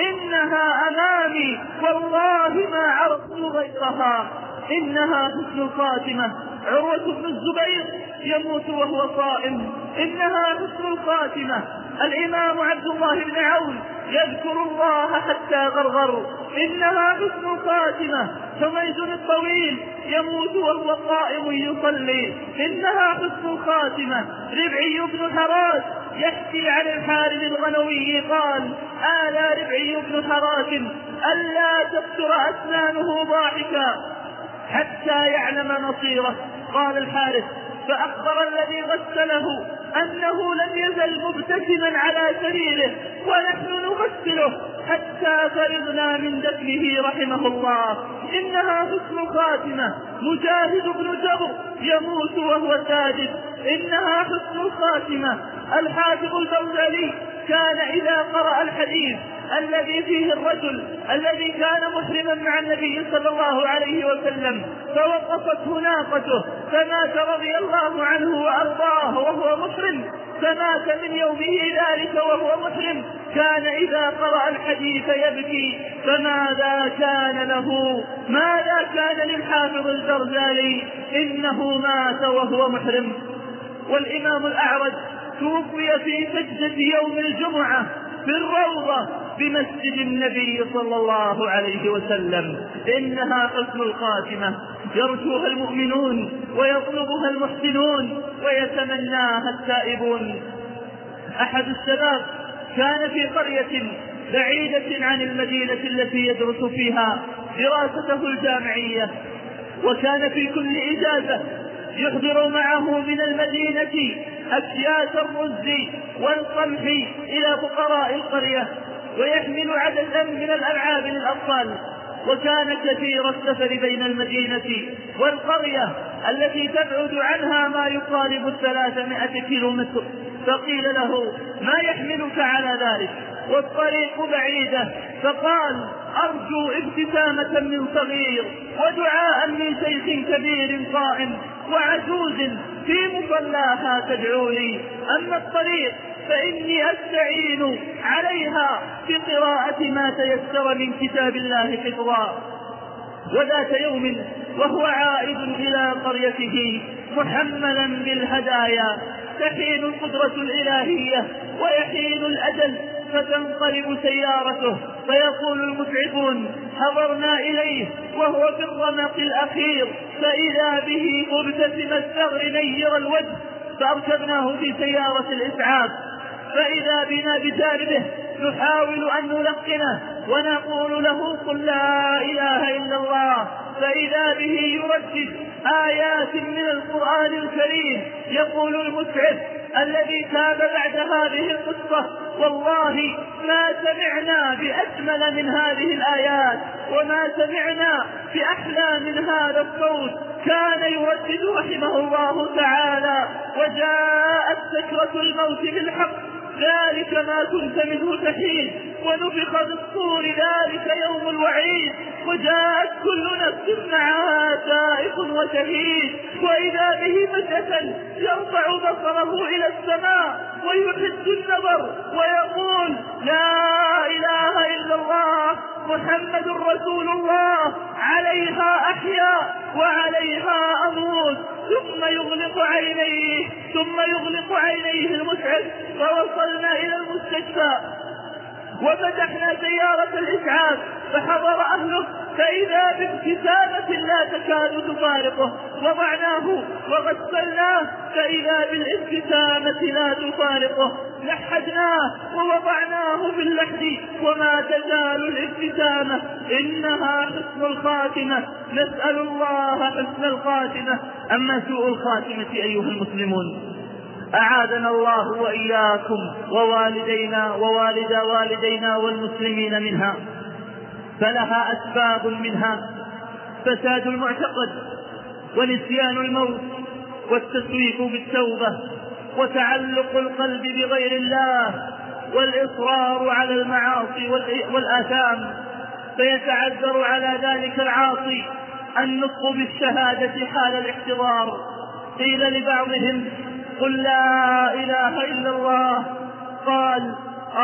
إنها أمامي والله ما عرفت غيرها، إنها حسن الخاتمة. عروة بن الزبير يموت وهو صائم، إنها حسن الخاتمة. الإمام عبد الله بن عون يذكر الله حتى غرغر، إنها حسن الخاتمة. حميد الطويل يموت وهو قائم يصلي، إنها حسن الخاتمة. ربعي بن حراس يحكي عن الحارث الغنوي قال آلى ربعي بن حراس ألا تكسر أسنانه ضاحكا حتى يعلم مصيره. قال الحارث فأخبر الذي غسله أنه لم يزل مبتسما على سريره ونحن نغسله حتى فرغنا من دفنه رحمه الله، إنها حسن الخاتمة. مجاهد بن جبر يموت وهو ساجد، إنها حسن الخاتمة. الحافظ البوزلي كان إذا قرأ الحديث الذي فيه الرجل الذي كان محرما مع النبي صلى الله عليه وسلم فوقفته ناقته فمات رضي الله عنه وأرضاه وهو محرم، فمات من يومه ذلك وهو محرم، كان إذا قرأ الحديث يبكي. فماذا كان له؟ ماذا كان للحافظ البرزالي؟ إنه مات وهو محرم. والإمام الأعرج توفي في سجدة يوم الجمعة في الروضة بمسجد النبي صلى الله عليه وسلم، إنها حسن الخاتمة يرجوها المؤمنون ويطلبها المحسنون ويتمناها التائبون. أحد الشباب كان في قرية بعيدة عن المدينة التي يدرس فيها دراسته الجامعية، وكان في كل إجازة يحضر معه من المدينة أكياس الرز والقمح إلى فقراء القرية، ويحمل عددا من الألعاب للأطفال. وكان كثير السفر بين المدينة والقرية التي تبعد عنها ما يقارب 300 كيلومتر. فقيل له: ما يحملك على ذلك والطريق بعيدة؟ فقال: أرجو ابتسامة من صغير ودعاء من شيخ كبير قائم وعجوز في مصلاها تدعو لي، أما الطريق فإني أستعين عليها بقراءة ما تيسر من كتاب الله حفظا. وذات يوم وهو عائد إلى قريته محملا بالهدايا تحين القدرة الإلهية ويحين الأجل، فتنقلب سيارته فيقول المسعفون: حضرنا إليه وهو في الرمق الأخير، فإذا به مبتسم الثغر نير الوجه، فأركبناه في سيارة الإسعاف، فإذا بنا بجانبه نحاول أن نلقنه ونقول له: قل لا إله إلا الله، فإذا به يردد آيات من القرآن الكريم. يقول المسعف الذي تاب بعد هذه القصة: والله ما سمعنا بأجمل من هذه الآيات، وما سمعنا بأحلى من هذا الصوت. كان يردد رحمه الله تعالى: وجاءت سكرة الموت بالحق، ذلك ما كنت منه تحيد، ونفخ بالصور، ذلك يوم الوعيد، وجاءت كل نفس معها سائق وشهيد، وإذا به فجأة يرفع بصره إلى السماء ويحد النظر ويقول: لا إله إلا الله محمد رسول الله، عليها أحيا وعليها أموت. ثم يغلق عينيه المسعف. فوصلنا إلى المستشفى وفتحنا سيارة الإسعاف فحضر أهله، فإذا بابتسامة لا تكاد تفارقه. وضعناه وغسلناه فإذا بالابتسامة لا تفارقه. لحدناه ووضعناه في اللحد وما تزال الابتسامة. إنها حسن الخاتمة، نسأل الله حسن الخاتمة. أما سوء الخاتمة أيها المسلمون، أعاذنا الله وإياكم ووالدينا ووالد والدينا والمسلمين منها، فلها أسباب، منها فساد المعتقد ونسيان الموت والتسويف بالتوبة وتعلق القلب بغير الله والإصرار على المعاصي والآثام، فيتعذر على ذلك العاصي النطق بالشهادة حال الاحتضار. قيل لبعضهم: قل لا إله إلا الله، قال: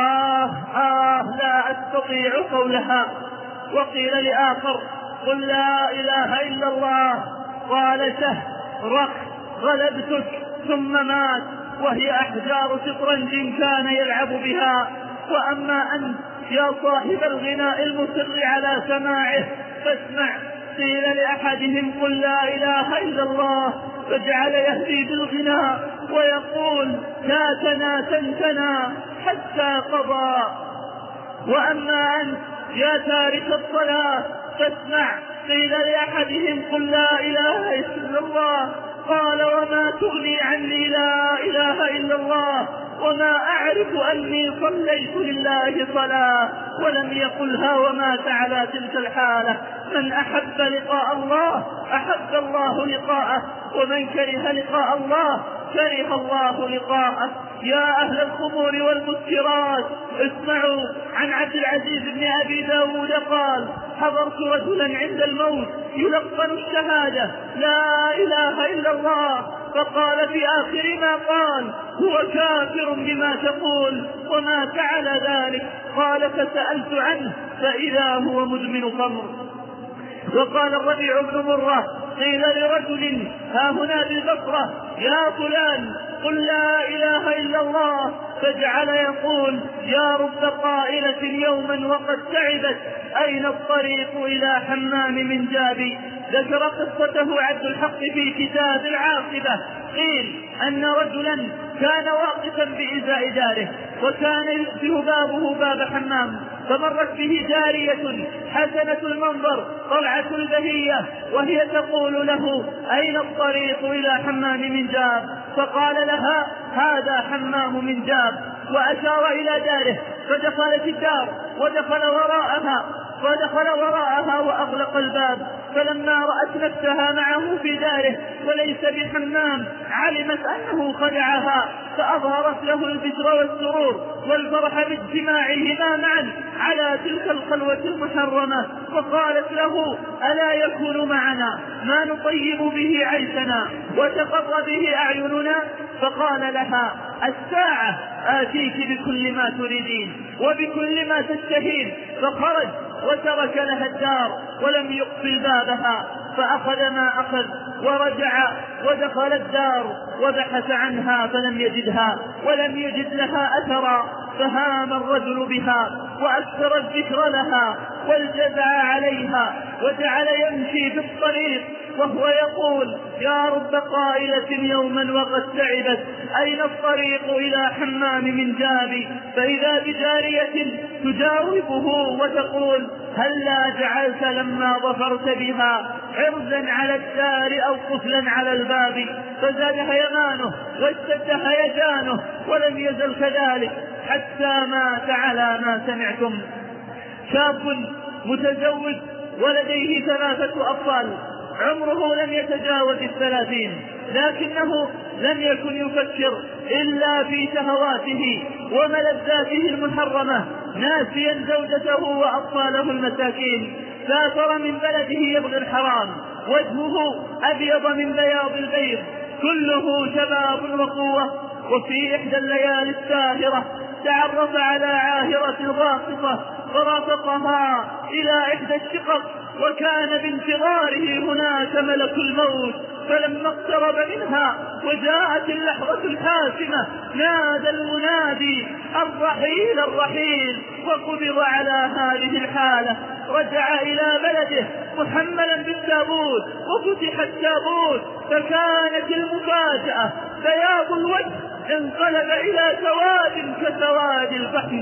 لا أستطيع قولها. وقيل لآخر: قل لا إله إلا الله، قال: رق غلبتك، ثم مات وهي أحجار شطرنج كان يلعب بها. وأما أنت يا صاحب الغناء المصر على سماعه فاسمع. قيل لأحدهم: قل لا إله إلا الله، فجعل يهدي بالغناء ويقول: ناتنا تنتنا حتى قضى. وأما أنت يا تارك الصلاة فاسمع. قيل لأحدهم: قل لا إله إلا الله، قال: وما تغني عني لا إله إلا الله، وما أعرف أني صليت لله صلاة. ولم يقلها ومات على تلك الحالة. من أحب لقاء الله أحب الله لقاءه، ومن كره لقاء الله كره الله لقاءه. يا أهل الخمور والمسكرات، اسمعوا عن عبد العزيز بن أبي داود قال: حضرت رجلا عند الموت يلقن الشهادة لا إله إلا الله، فقال في آخر ما قال: هو كافر بما تقول، وما فعل ذلك. قال: فسألت عنه فإذا هو مدمن خمر. وقال الربيع بن مرة: قيل لرجل ها هنا بالبصرة: يا فلان قل لا إله إلا الله، فجعل يقول: يا رب قائلة يوما وقد تعبت، أين الطريق إلى حمام من جابي. ذكر قصته عبد الحق في كتاب العاقبة. قيل أن رجلا كان واقفا بإزاء داره، وكان يشبه بابه باب حمام، فمرت به جارية حسنة المنظر طلعة البهية، وهي تقول له: أين الطريق إلى حمام من جاب؟ فقال لها: هذا حمام من جاب، وأشار إلى داره، فدخلت الدار ودخل وراءها، ودخل وراءها وأغلق الباب. فلما رأت نفسها معه في داره وليس بحمام علمت أنه خدعها، فأظهرت له البشر والسرور والفرح باجتماعهما معا على تلك الخلوة المحرمة، وقالت له: ألا يكون معنا ما نطيب به عيشنا وتقر به أعيننا؟ فقال لها: الساعة آتيك بكل ما تريدين وبكل ما تشتهين. فخرج وترك لها الدار ولم يقفل بابها، فأخذ ما أخذ ورجع ودخل الدار وبحث عنها فلم يجدها ولم يجد لها أثرا. فهام الرجل بها وأكثر الذكر لها والجزع عليها، وجعل يمشي في الطريق وهو يقول: يا رب قائلة يوما وقد تعبت، أين الطريق إلى حمام من جابي؟ فإذا بجارية تجاوبه وتقول: هلا جعلت لما ظفرت بها عرزا على الدار أو قفلا على الباب؟ فزاد هيمانه واشتد هيجانه ولم يزل كذلك حتى مات على ما سمعتم. شاب متزوج ولديه 3 أطفال، عمره لم يتجاوز 30، لكنه لم يكن يفكر إلا في شهواته وملذاته المحرمة، ناسيا زوجته وأطفاله المساكين. سافر من بلده يبغي الحرام، وجهه أبيض من بياض البيض، كله شباب وقوة. وفي إحدى الليالي الساهرة تعرف على عاهرة راقصة فرافقها إلى إحدى الشقق، وكان بانتظاره هناك ملك الموت. فلما اقترب منها وجاءت اللحظة الحاسمة نادى المنادي: الرحيل الرحيل! وقبض على هذه الحالة. رجع إلى بلده محملا بالتابوت، وفتح التابوت فكانت المفاجأة: بياض الوجه انقلب إلى سواد كسواد الفحم.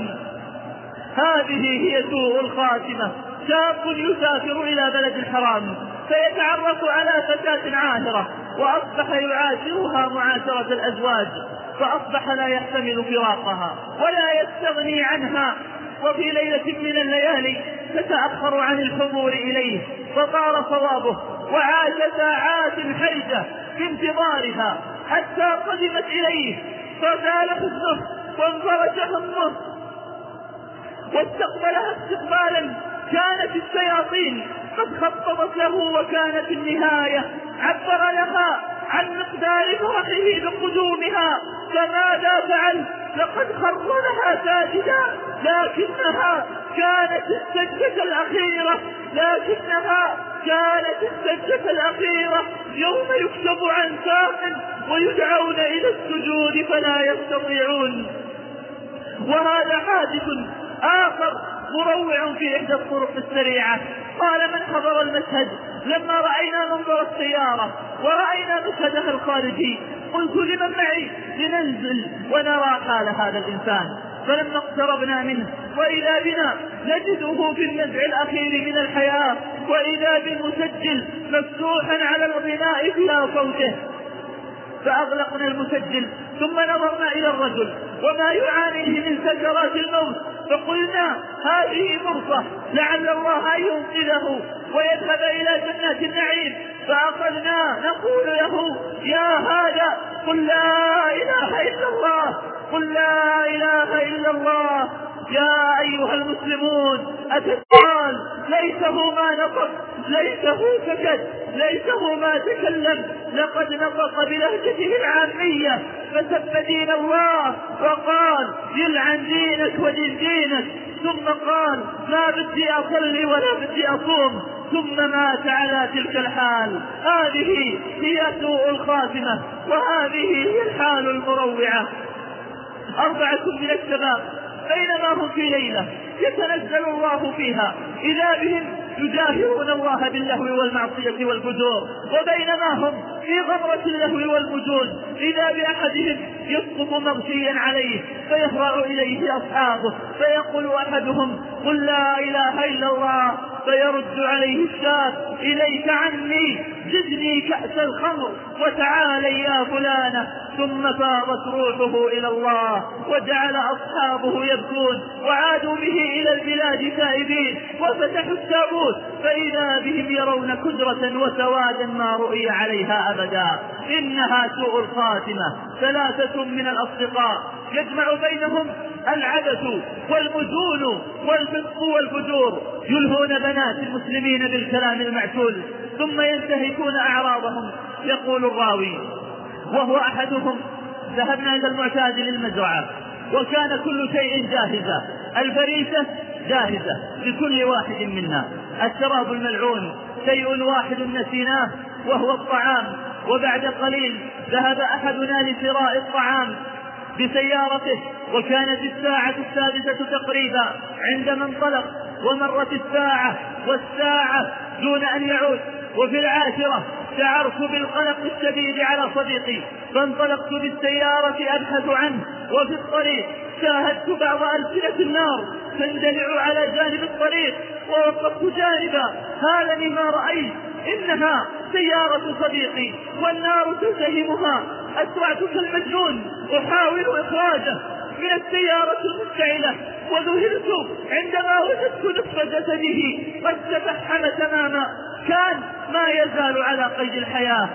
هذه هي سوء الخاتمة. شاب يسافر إلى بلد الحرام فيتعرف على فتاة عاهرة، وأصبح يعاشرها معاشرة الأزواج، فأصبح لا يحتمل فراقها ولا يستغني عنها. وفي ليلة من الليالي تتأخر عن الحضور إليه، فطار صوابه وعاش ساعات حرجة في انتظارها حتى قدمت إليه، فزال حزنه وانفرج همه واستقبلها استقبالا كانت الشياطين قد خططت له، وكانت النهاية عبر لها عن مقدار فرحه بقدومها. فماذا فعل؟ لقد خر لها ساجدا، لكنها كانت السجدة الأخيرة يوم يكتب عن ساق ويدعون إلى السجود فلا يستطيعون. وهذا حادث آخر مروع في إحدى الطرق السريعة. قال من حضر المشهد: لما رأينا منظر السيارة ورأينا مشهدها الخارجي قلت لمن معي لننزل ونرى حال هذا الإنسان. فلما اقتربنا منه وإذا بنا نجده في النزع الأخير من الحياة، وإذا بالمسجل مفتوحا على الغناء بلا صوته. فأغلقنا المسجل ثم نظرنا إلى الرجل وما يعانيه من سكرات الموت، فقلنا هذه فرصة لعل الله أن ينقذه ويذهب إلى جنات النعيم. فأخذنا نقول له: يا هذا قل لا إله إلا الله، قل لا إله إلا الله. يا أيها المسلمون، أتسأل ليته ما نطق، ليته سكت، ليته ما تكلم، لقد نطق بلهجته العامية فسب دين الله وقال: يلعن دينك ودين دينك. ثم قال: ما بدي أصلي ولا بدي أصوم، ثم مات على تلك الحال. هذه هي سوء الخاتمة، وهذه هي الحال المروعة. 4 من الشباب بينما هم في ليلة يتنزل الله فيها إذا بهم يجاهرون الله باللهو والمعصية والفجور، وبينما هم في غمرة اللهو والفجور إذا بأحدهم يسقط مغشيا عليه فيهرع إليه أصحابه فيقول أحدهم: قل لا إله إلا الله، فيرد عليه الشاب: إليك عني، زدني كأس الخمر وتعالي يا فلانة. ثم فاضت روحه إلى الله، وجعل أصحابه يبكون، وعادوا به إلى البلاد تائبين، وفتحوا التابوت فإذا بهم يرون كدرة وسوادا ما رؤي عليها أبدا. إنها سوء الخاتمة. 3 من الأصدقاء يجمع بينهم العبث والمجون والفسق والفجور، يلهون بنات المسلمين بالكلام المعسول، ثم ينتهكون أعراضهم. يقول الراوي: وهو أحدهم: ذهبنا إلى المعتاد للمزرعة، وكان كل شيء جاهزة، الفريسة جاهزة لكل واحد منا، الشراب الملعون شيء واحد نسيناه وهو الطعام. وبعد قليل ذهب أحدنا لشراء الطعام بسيارته، وكانت الساعة 6 تقريبا عندما انطلق، ومرت الساعة والساعة دون أن يعود. وفي 10 شعرت بالقلق الشديد على صديقي، فانطلقت بالسيارة أبحث عنه، وفي الطريق شاهدت بعض ألسنة النار تندلع على جانب الطريق، ووقفت جانبا. هذا ما رأيت، إنها سيارة صديقي والنار تلتهمها. أسرعت كالمجنون أحاول إخراجه من السيارة المشتعلة، وذهلت عندما وجدت نصف جسده قد تفحم تماما، كان ما يزال على قيد الحياة.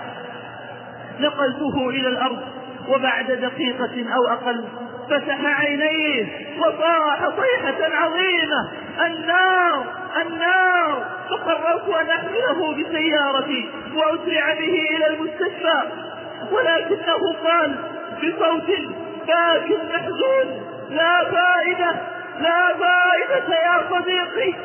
نقلته إلى الأرض، وبعد دقيقة أو أقل فتح عينيه وصاح صيحة عظيمة: النار النار! فقررت أن أحمله بسيارتي وأسرع به إلى المستشفى، ولكنه قال بصوت باك محزون: لا فائدة، لا فائدة يا صديقي،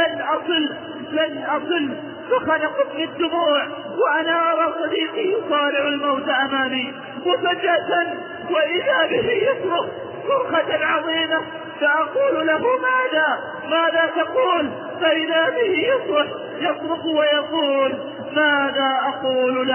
لن أصل. فخنقتني الدموع وأنا أرى صديقي يصارع الموت أمامي، وفجأة وإذا به يصرخ صرخة عظيمة، فأقول له: ماذا تقول؟ فإذا به يصرخ ويقول: ماذا أقول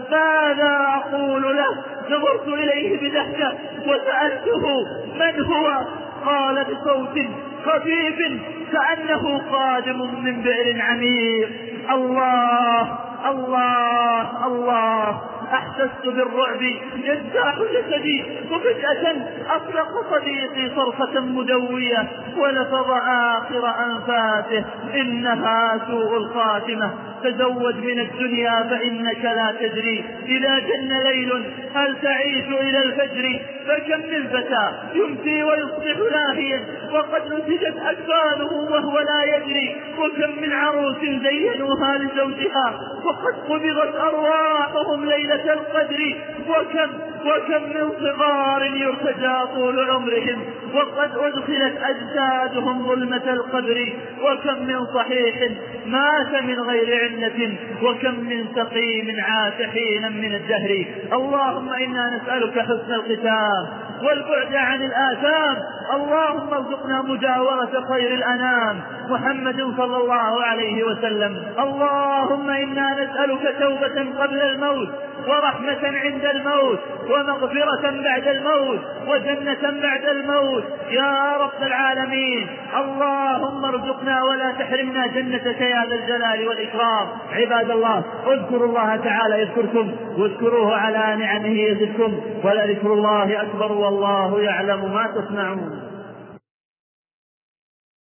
له؟ نظرت إليه بضحكة وسألته: من هو؟ قال بصوت خفيف كأنه قادم من بئر عميق: الله الله الله. أحسست بالرعب يجتاح جسدي، وفجأة أطلق صديقي صرخة مدوية ولفظ آخر أنفاسه: إنها سوء الخاتمة، تزود من الدنيا فإنك لا تدري إذا جن ليل هل تعيش إلى الفجر. فكم من فتى يمسي ويصبح لاهيا وقد نسجت أكفانه وهو لا يدري، وكم من عروس زينوها لزوجها وقد قبضت أرواحهم ليلة القدر، وكم من صغار يرتجى طول عمرهم وقد أدخلت أجسادهم ظلمة القبر، وكم من صحيح مات من غير عنة، وكم من سقيم عاش حينا من الدهر. اللهم إنا نسألك حسن الختام والبعد عن الآثام. اللهم ارزقنا مجاورة خير الأنام محمد صلى الله عليه وسلم. اللهم إنا نسألك توبة قبل الموت، ورحمة عند الموت، ومغفرة بعد الموت، وجنة بعد الموت يا رب العالمين. اللهم ارزقنا ولا تحرمنا جنتك يا ذا الجلال والإكرام. عباد الله، اذكروا الله تعالى يذكركم، واذكروه على نعمه يزدكم، ولذكر الله أكبر والله يعلم ما تصنعون.